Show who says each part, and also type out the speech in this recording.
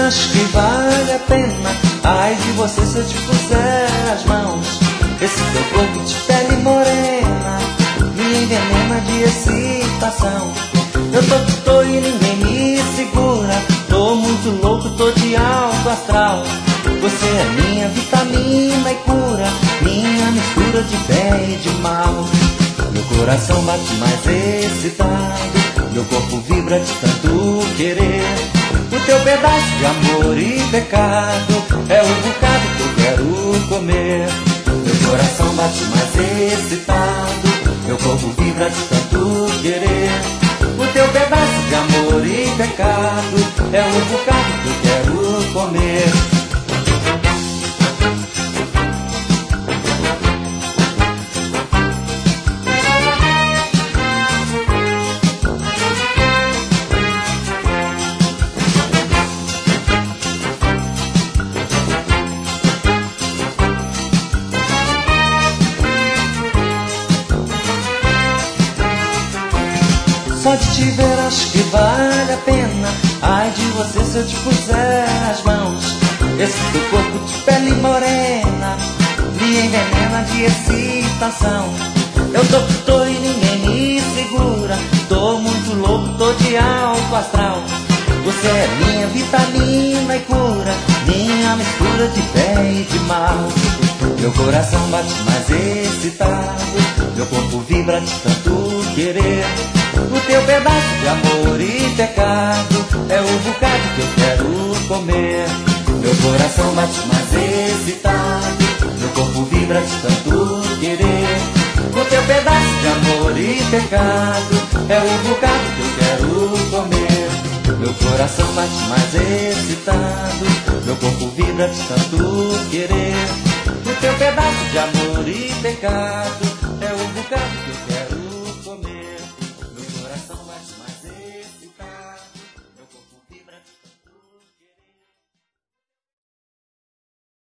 Speaker 1: verás que vale a pena. Ai de você se eu te puser as mãos. Esse teu corpo de pele morena me envenena de excitação. Eu tô que tô e ninguém me segura. Tô muito louco, tô de alto astral. Você é minha vitamina e cura, minha mistura de bem e de mal. Meu coração bate mais excitado, meu corpo vibra de tanto querer. O teu pedaço de amor e pecado é o bocado que eu quero comer. Meu coração bate mais excitado, meu corpo vibra de tanto querer. O teu pedaço de amor e pecado é o bocado que eu quero comer. Só de te ver acho que vale a pena. Ai de você se eu te puser as mãos. Esse teu corpo de pele morena me envenena de excitação. Eu tô que tô e ninguém me segura. Tô muito louco, tô de alto astral. Você é minha vitamina e cura, minha mistura de bem e de mal. Meu coração bate mais excitado, meu corpo vibra de tanto querer. O teu pedaço de amor e pecado é o bocado que eu quero comer. Meu coração bate mais excitado, meu corpo vibra de tanto querer. O teu pedaço de amor e pecado é o bocado que eu quero comer. Meu coração bate mais excitado, meu corpo vibra de tanto querer. O teu pedaço de amor e pecado